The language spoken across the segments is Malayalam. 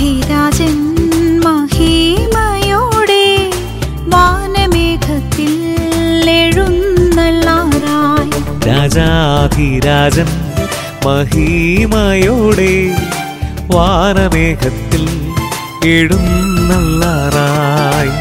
രാജാധിരാജൻ മഹിമയോടെ വാനമേഘത്തിൽ എഴുന്നള്ളാറായി. രാജാധിരാജൻ മഹിമയോടെ വാനമേഘത്തിൽ എഴുന്നള്ളാറായി.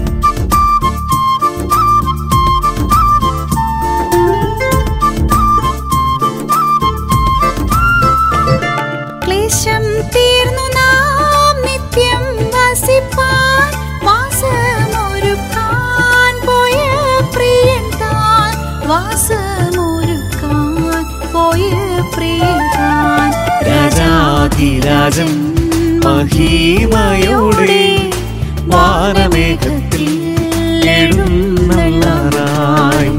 ക്ലേശം തീർന്നു നാം നിത്യം വസിപ്പാൻ വാസമൊരുക്കാൻ പോയ പ്രിയൻ താൻ. വാസമൊരുക്കാൻ പോയ പ്രിയൻ താൻ. രാജാധിരാജൻ മഹിമയോടെ വാനമേഘത്തിൽ എഴുന്നള്ളാറായി.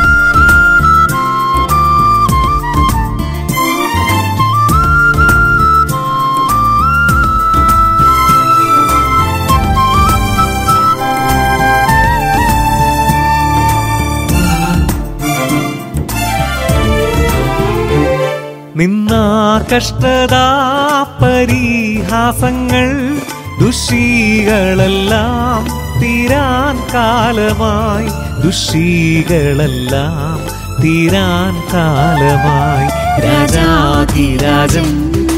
നിന്നാ കഷ്ടതാ പരിഹാസങ്ങൾ ദുഷികളെല്ലാം തീരാൻ കാലമായി. ദുഷികളെല്ലാം തീരാൻ കാലമായി. രാജാധിരാജൻ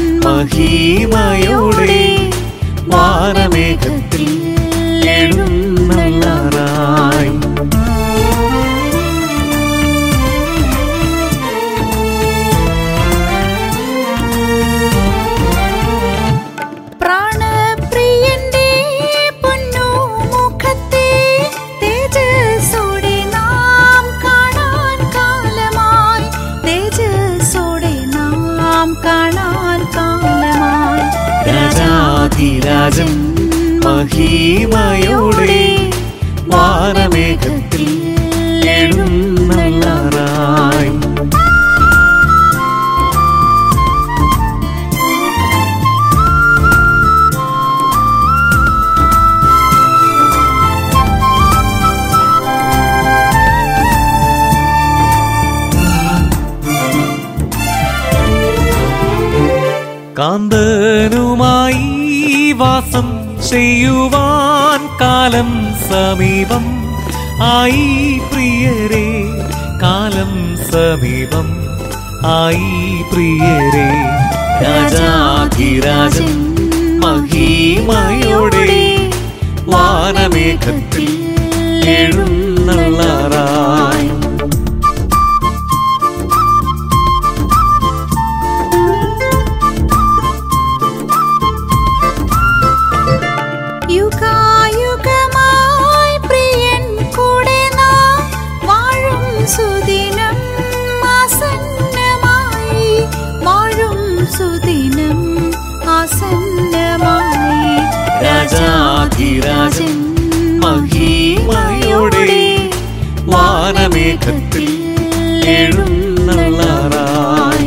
മഹിമയോടെ വാനമേഘത്തിൽ എഴുന്നള്ളാറായി. രാജാധിരാജൻ മഹിമയോടെ വാനമേഘത്തിൽ എഴുന്നള്ളാറായി. കാന്തനുമായി വാസം ചെയ്യുവാൻ കാലം സമീപം ആയി പ്രിയരേ. കാലം സമീപം ആയി പ്രിയരേ. രാജാധിരാജൻ മഹിമയോടെ വാനമേഘത്തിൽ എഴുന്നള്ളാറായി. യുഗായുഗമായി പ്രിയൻ കൂടെ നാം വാഴും സുദിനം ആസന്നമായി. വാഴും സുദിനം ആസന്നമായി. രാജാധിരാജൻ മഹിമയോടെ വാനമേഘത്തിൽ എഴുന്നള്ളാറായി.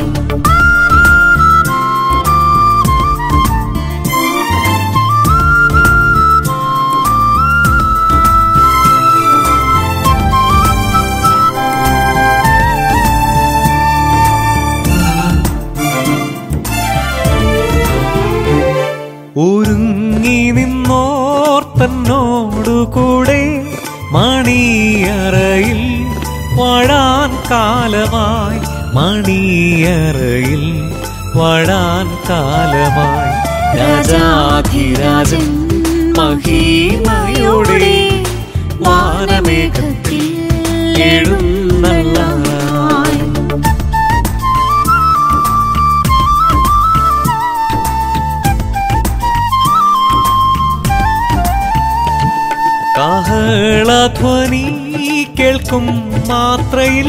ഒരുങ്ങി നിന്നോർ തന്നോടുകൂടെ മണിയറയിൽ വാഴാൻ കാലമായി. മണിയറയിൽ വാഴാൻ കാലമായി. രാജാധിരാജൻ മഹിമയോടെ വാനമേഘത്തിൽ എഴുന്നള്ളാറായി. കാഹളധ്വനി കേൾക്കും മാത്രയിൽ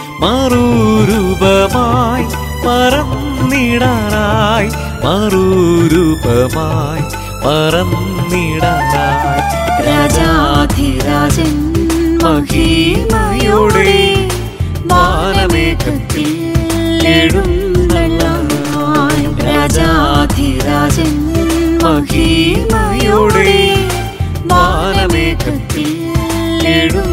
മറുരൂപമായി പറന്നിടാനായി. മറുരൂപമായി പറന്നിടാനായി. രാജാധിരാജൻ മഹിമയോടെ വാനമേഘത്തിൽ എഴുന്നള്ളാറായി. രാജാധിരാജൻ മഹിമയോടെ വാനമേഘത്തിൽ എഴുന്നള്ളാറായി.